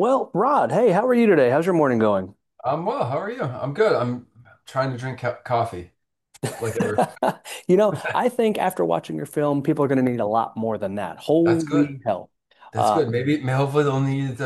Well, Rod, hey, how are you today? How's your morning going? I'm well. How are you? I'm good. I'm trying to drink coffee like ever. I think after watching your film, people are going to need a lot more than that. That's good. Holy hell. That's Uh, good. Hopefully they'll need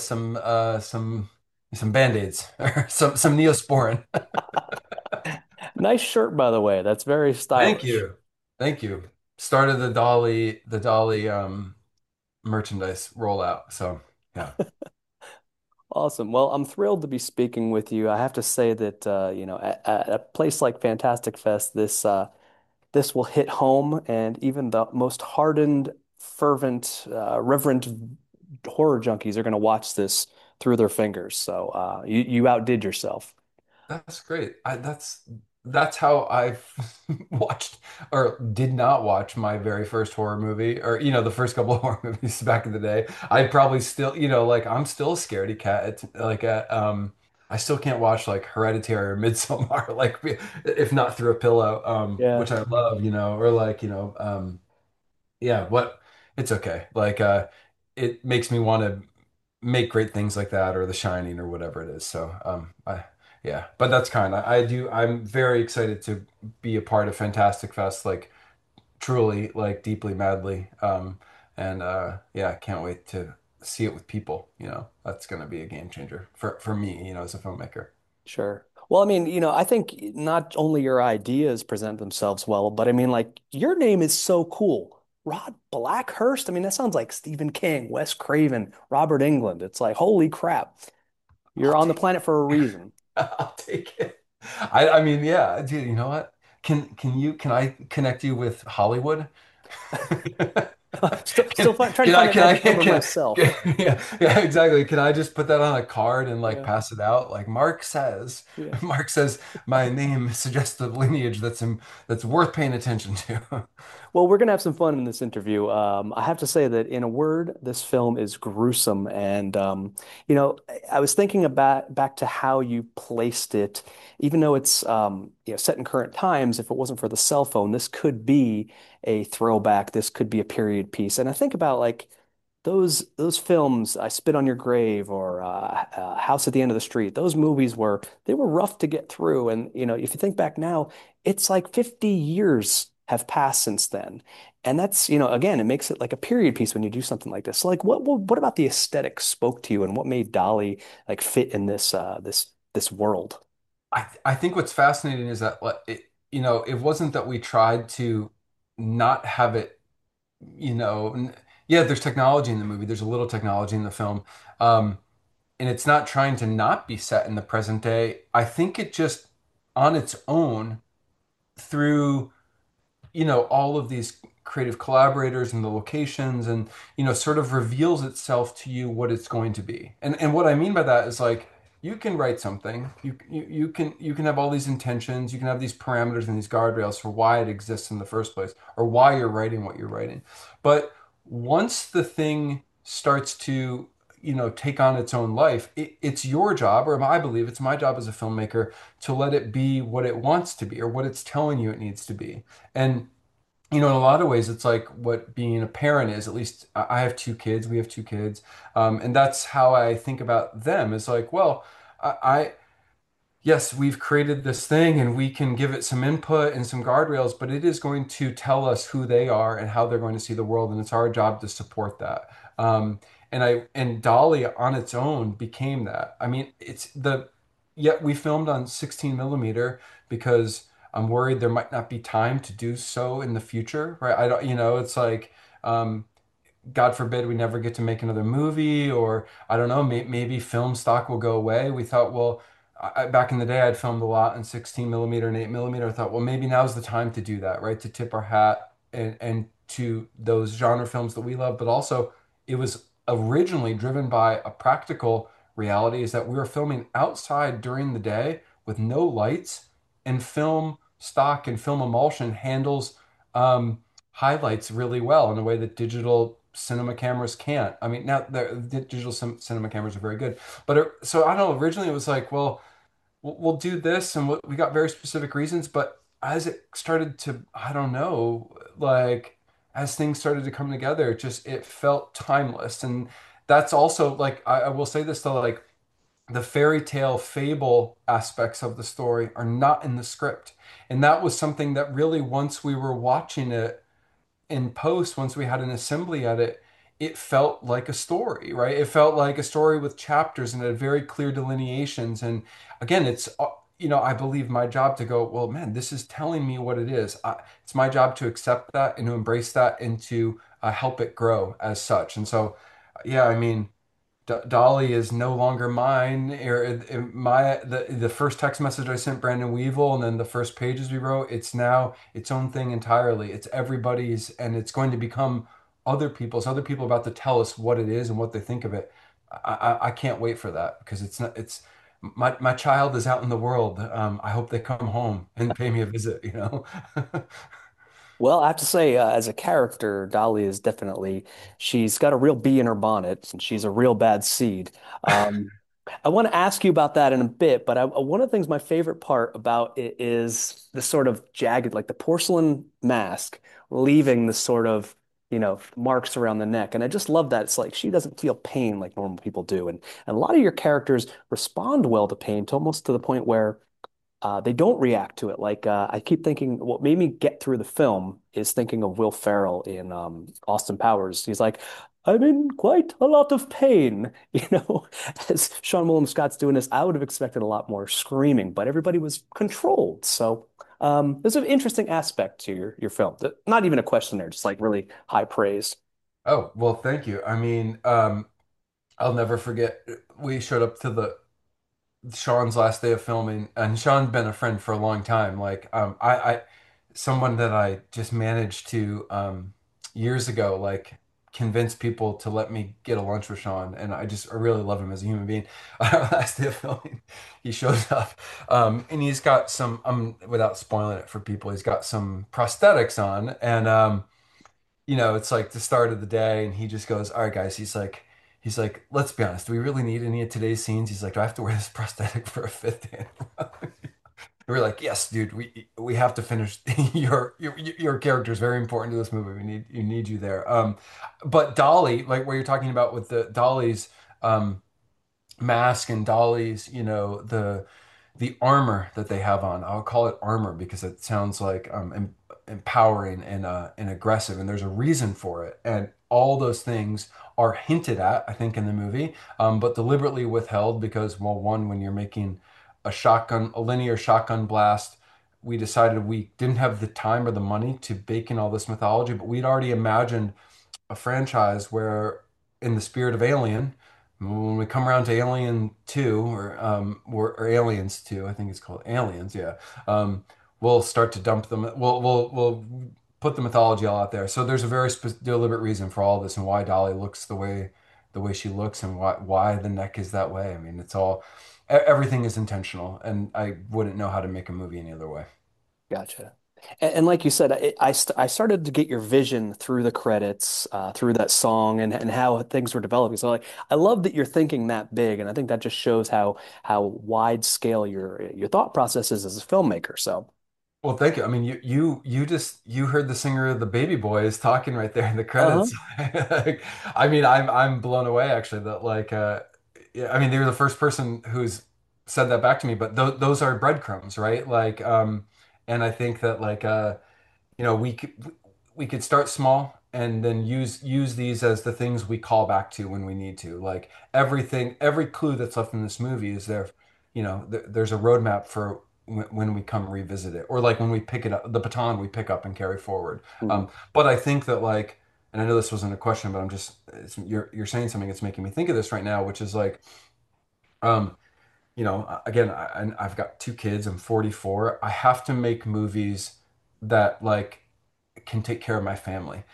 some Band-Aids or some Neosporin. nice shirt, by the way. That's very Thank stylish. you. Thank you. Started the Dolly merchandise rollout. So yeah. Awesome. Well, I'm thrilled to be speaking with you. I have to say that, at a place like Fantastic Fest, this will hit home, and even the most hardened, fervent, reverent horror junkies are going to watch this through their fingers. So, you outdid yourself. That's great. That's how I've watched or did not watch my very first horror movie or the first couple of horror movies back in the day. I probably still, like I'm still a scaredy cat I still can't watch like Hereditary or Midsommar like if not through a pillow Yeah, which I love, or yeah, what it's okay. It makes me want to make great things like that or The Shining or whatever it is. So I yeah, but that's kind. I'm very excited to be a part of Fantastic Fest, like truly, like deeply, madly. And yeah, can't wait to see it with people. That's gonna be a game changer for me, as a filmmaker. sure. Well, I mean, I think not only your ideas present themselves well, but I mean, like, your name is so cool. Rod Blackhurst. I mean, that sounds like Stephen King, Wes Craven, Robert Englund. It's like, holy crap. You're I'll on the take planet for a reason. I'll take it. I mean, yeah, dude, you know what? Can I connect you with Hollywood? Trying to Can find I, that can I, magic number myself. yeah, yeah, exactly. Can I just put that on a card and like Yeah. pass it out? Like Mark says, Yeah. Mark says my name suggests a lineage that's worth paying attention to. Well, we're gonna have some fun in this interview. I have to say that in a word, this film is gruesome, and I was thinking about back to how you placed it. Even though it's set in current times, if it wasn't for the cell phone, this could be a throwback. This could be a period piece. And I think about like those films, I Spit on Your Grave or House at the End of the Street. Those movies they were rough to get through, and if you think back now, it's like 50 years have passed since then. And that's, again, it makes it like a period piece when you do something like this. So like what about the aesthetic spoke to you and what made Dolly like fit in this world? I think what's fascinating is that like, it wasn't that we tried to not have it, yeah, there's technology in the movie. There's a little technology in the film. Um, and it's not trying to not be set in the present day. I think it just on its own through all of these creative collaborators and the locations and sort of reveals itself to you what it's going to be. And what I mean by that is like you can write something. You can have all these intentions, you can have these parameters and these guardrails for why it exists in the first place or why you're writing what you're writing. But once the thing starts to take on its own life, it's your job, or I believe it's my job as a filmmaker to let it be what it wants to be or what it's telling you it needs to be. And in a lot of ways, it's like what being a parent is. At least I have two kids. We have two kids, and that's how I think about them. It's like, well, yes, we've created this thing, and we can give it some input and some guardrails, but it is going to tell us who they are and how they're going to see the world, and it's our job to support that. And Dolly on its own became that. I mean, yet we filmed on 16 millimeter because I'm worried there might not be time to do so in the future, right? I don't, it's like, God forbid we never get to make another movie, or I don't know, maybe film stock will go away. We thought, well, back in the day, I'd filmed a lot in 16 millimeter and 8 millimeter. I thought, well, maybe now's the time to do that, right? To tip our hat and to those genre films that we love, but also it was originally driven by a practical reality is that we were filming outside during the day with no lights, and film stock and film emulsion handles highlights really well in a way that digital cinema cameras can't. I mean, now the digital cinema cameras are very good, but so I don't know. Originally, it was like, well, we'll do this, and we got very specific reasons. But as it started to, I don't know, like as things started to come together, it felt timeless, that's also like I will say this though, like the fairy tale fable aspects of the story are not in the script. And that was something that really, once we were watching it in post, once we had an assembly at it, it felt like a story, right? It felt like a story with chapters and it had very clear delineations. And again, I believe my job to go, well, man, this is telling me what it is. It's my job to accept that and to embrace that and to help it grow as such. And so, yeah, I mean, D Dolly is no longer mine. The first text message I sent Brandon Weevil, and then the first pages we wrote, it's now its own thing entirely. It's everybody's, and it's going to become other people's. Other people are about to tell us what it is and what they think of it. I can't wait for that because it's not. It's my child is out in the world. I hope they come home and pay me a visit. You know. Well, I have to say, as a character, Dolly is definitely, she's got a real bee in her bonnet, and she's a real bad seed. Um, I want to ask you about that in a bit, but one of the things my favorite part about it is the sort of jagged, like the porcelain mask, leaving the sort of, marks around the neck. And I just love that. It's like she doesn't feel pain like normal people do. And a lot of your characters respond well to pain, to almost to the point where they don't react to it. Like I keep thinking, what made me get through the film is thinking of Will Ferrell in Austin Powers. He's like, I'm in quite a lot of pain. As Sean William Scott's doing this, I would have expected a lot more screaming, but everybody was controlled. So there's an interesting aspect to your film. Not even a question there, just like really high praise. Oh, well, thank you. I mean, I'll never forget. We showed up to the Sean's last day of filming, and Sean's been a friend for a long time. Like, someone that I just managed to years ago, like, convince people to let me get a lunch with Sean, and I really love him as a human being. Our last day of filming, he shows up, and he's got some, without spoiling it for people, he's got some prosthetics on, and it's like the start of the day, and he just goes, "All right, guys." He's like, "Let's be honest. Do we really need any of today's scenes?" He's like, "Do I have to wear this prosthetic for a fifth day?" We're like, "Yes, dude. We have to finish. Your character is very important to this movie. We need you there." But Dolly, like what you're talking about with the Dolly's um mask and Dolly's, the armor that they have on. I'll call it armor because it sounds like empowering and aggressive, and there's a reason for it. And all those things are hinted at, I think, in the movie, but deliberately withheld because, well, one, when you're making a linear shotgun blast, we decided we didn't have the time or the money to bake in all this mythology, but we'd already imagined a franchise where, in the spirit of Alien, when we come around to Alien 2 or Aliens 2, I think it's called Aliens, yeah. We'll start to dump them. We'll put the mythology all out there. So there's a very deliberate reason for all this and why Dolly looks the way she looks and why the neck is that way. I mean, everything is intentional, and I wouldn't know how to make a movie any other way. Gotcha. And like you said, I started to get your vision through the credits, through that song, and how things were developing. So like, I love that you're thinking that big, and I think that just shows how wide scale your thought process is as a filmmaker. So, Well, thank you. I mean, you heard the singer of the Baby Boys talking right there in the uh-huh. credits. Like, I mean, I'm blown away actually that like yeah, I mean, they were the first person who's said that back to me, but th those are breadcrumbs, right? Like and I think that like we could start small and then use these as the things we call back to when we need to. Like every clue that's left in this movie is there. There's a roadmap for when we come revisit it, or like when we pick it up, the baton we pick up and carry forward. Mhm. But I think that like, and I know this wasn't a question, but you're saying something that's making me think of this right now, which is like, um, again, I've got two kids. I'm 44. I have to make movies that like can take care of my family.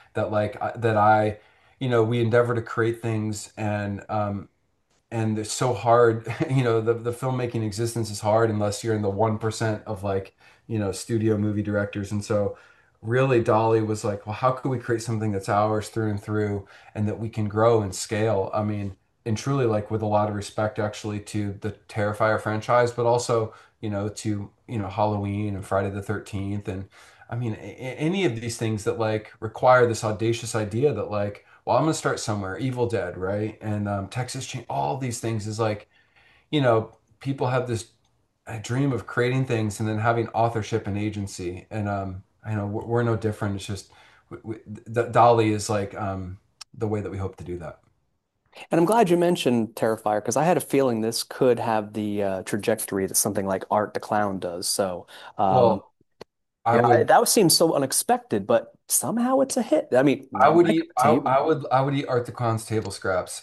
We endeavor to create things, and it's so hard. The filmmaking existence is hard unless you're in the 1% of like, studio movie directors. And so really Dolly was like, well, how could we create something that's ours through and through and that we can grow and scale? I mean, and truly like with a lot of respect actually to the Terrifier franchise, but also, to, Halloween and Friday the 13th. And I mean, any of these things that like require this audacious idea that like, well, I'm gonna start somewhere. Evil Dead, right? And Texas Chain, all these things is like, you know, people have this a dream of creating things and then having authorship and agency. And I know we're no different. It's just Dolly is like the way that we hope to do that. And I'm glad you mentioned Terrifier because I had a feeling this could have the trajectory that something like Art the Clown does. So, um, Well, I would that seems so unexpected, but somehow it's a hit. I mean, I not would my eat cup of tea. I would eat Art the Clown's table scraps.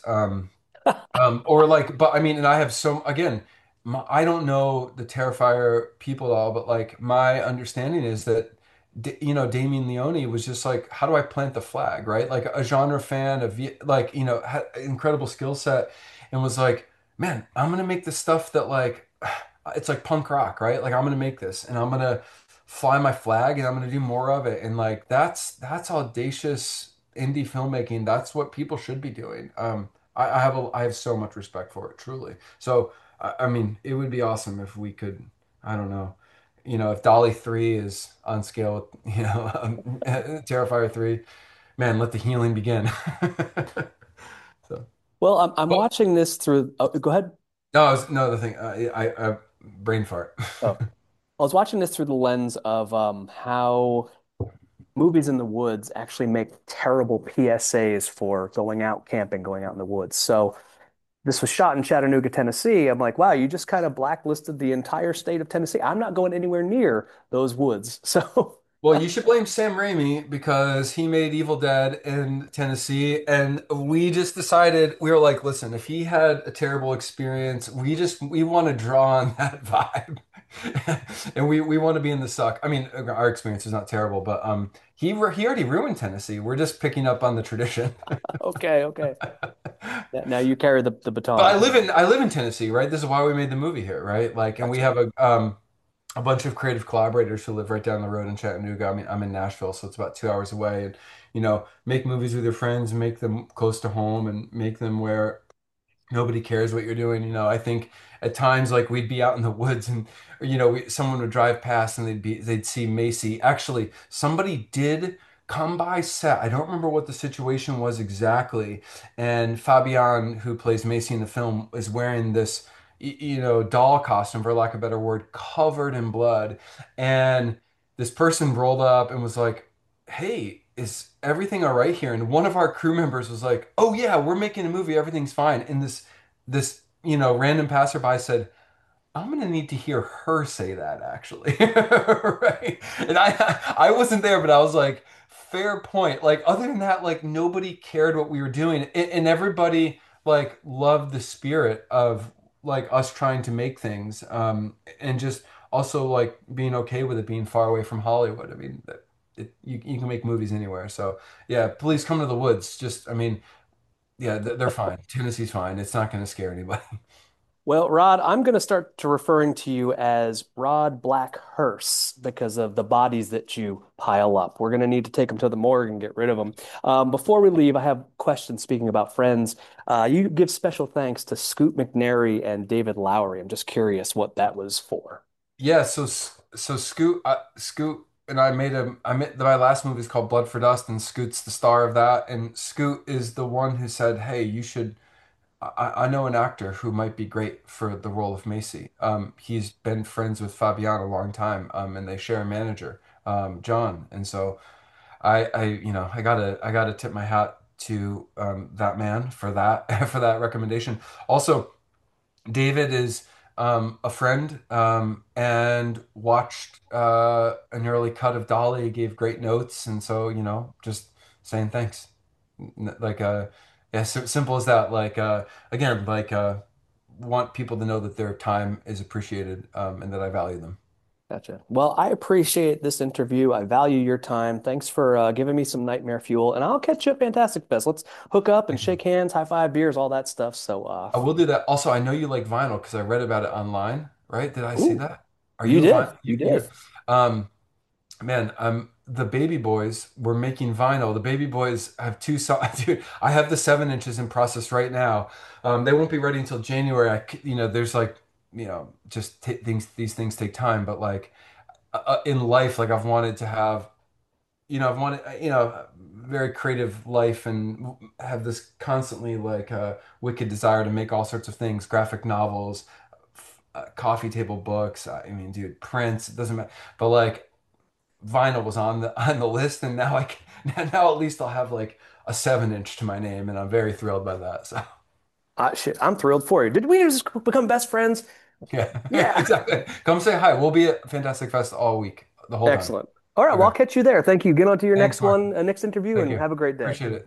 Or like, but I mean, and I have so again, I don't know the Terrifier people at all, but like my understanding is that you know Damien Leone was just like, how do I plant the flag, right? Like a genre fan of like you know had incredible skill set, and was like, man, I'm gonna make this stuff that like it's like punk rock, right? Like I'm gonna make this, and I'm gonna fly my flag, and I'm gonna do more of it, and like that's audacious indie filmmaking. That's what people should be doing. I have so much respect for it, truly. So I mean, it would be awesome if we could, I don't know, you know, if Dolly 3 is on scale with, you know, Terrifier 3, man, let the healing begin. So, Well, I'm but watching this through. Oh, go ahead. no, no, the thing, I brain fart. Oh, I was watching this through the lens of how movies in the woods actually make terrible PSAs for going out camping, going out in the woods. So this was shot in Chattanooga, Tennessee. I'm like, wow, you just kind of blacklisted the entire state of Tennessee. I'm not going anywhere near those woods. So, Well, you should blame Sam Raimi because he made Evil Dead in Tennessee, and we just decided we were like, listen, if he had a terrible experience, we want to draw on that vibe, and we want to be in the suck. I mean, our experience is not terrible, but he already ruined Tennessee. We're just picking up on the tradition. okay, okay. Now you carry the But baton. I live in Tennessee, right? This is why we made the movie here, right? Like, and we Gotcha. have a bunch of creative collaborators who live right down the road in Chattanooga. I mean, I'm in Nashville, so it's about 2 hours away. And you know, make movies with your friends, make them close to home, and make them where nobody cares what you're doing. You know, I think at times like we'd be out in the woods and you know someone would drive past and they'd see Macy. Actually, somebody did come by set. I don't remember what the situation was exactly. And Fabian, who plays Macy in the film, is wearing this you know doll costume, for lack of a better word, covered in blood. And this person rolled up and was like, hey, is everything all right here? And one of our crew members was like, oh yeah, we're making a movie, everything's fine. And this you know random passerby said, I'm gonna need to hear her say that actually. Right. And I wasn't there, but I was like, fair point. Like other than that, like nobody cared what we were doing. And everybody like loved the spirit of like us trying to make things. And just also like being okay with it being far away from Hollywood. I mean, you can make movies anywhere. So yeah, please come to the woods. Just I mean, yeah, they're fine. Tennessee's fine. It's not gonna scare anybody. Well, Rod, I'm going to start to referring to you as Rod Blackhurst because of the bodies that you pile up. We're going to need to take them to the morgue and get rid of them. Before we leave, I have questions speaking about friends. You give special thanks to Scoot McNairy and David Lowery. I'm just curious what that was for. Yeah, so Scoot and I made my last movie is called Blood for Dust, and Scoot's the star of that. And Scoot is the one who said, "Hey, you should." I know an actor who might be great for the role of Macy. He's been friends with Fabian a long time, and they share a manager, John. And so you know, I gotta tip my hat to that man for that for that recommendation. Also. David is a friend and watched an early cut of Dolly, gave great notes, and so you know, just saying thanks. Like yeah, simple as that. Like again, like want people to know that their time is appreciated and that I value them. Gotcha. Well, I appreciate this interview. I value your time. Thanks for giving me some nightmare fuel, and I'll catch you at Fantastic Fest. Let's hook up and Thank you. shake hands, high five, beers, all that stuff. I will do that. Also, I know you like vinyl because I read about it online, right? Did I see ooh, that? Are you you a did. vinyl? You You're did. Man, the Baby Boys were making vinyl. The Baby Boys have two songs. Dude, I have the 7 inches in process right now. They won't be ready until January. You know, there's like, you know, just t things. These things take time. But like in life, like I've wanted to have I've wanted, very creative life and have this constantly like wicked desire to make all sorts of things, graphic novels, coffee table books. I mean, dude, prints, it doesn't matter. But like vinyl was on the list, and now now at least I'll have like a 7 inch to my name, and I'm very thrilled by that. So Shit, I'm thrilled for you. Did we just become best friends? yeah, Yeah. exactly. Come say hi. We'll be at Fantastic Fest all week, the whole time. Excellent. All right, well, I'll Okay. catch you there. Thank you. Get on to your Thanks, next Mark. one, next interview, Thank and you. have a great day. Appreciate it.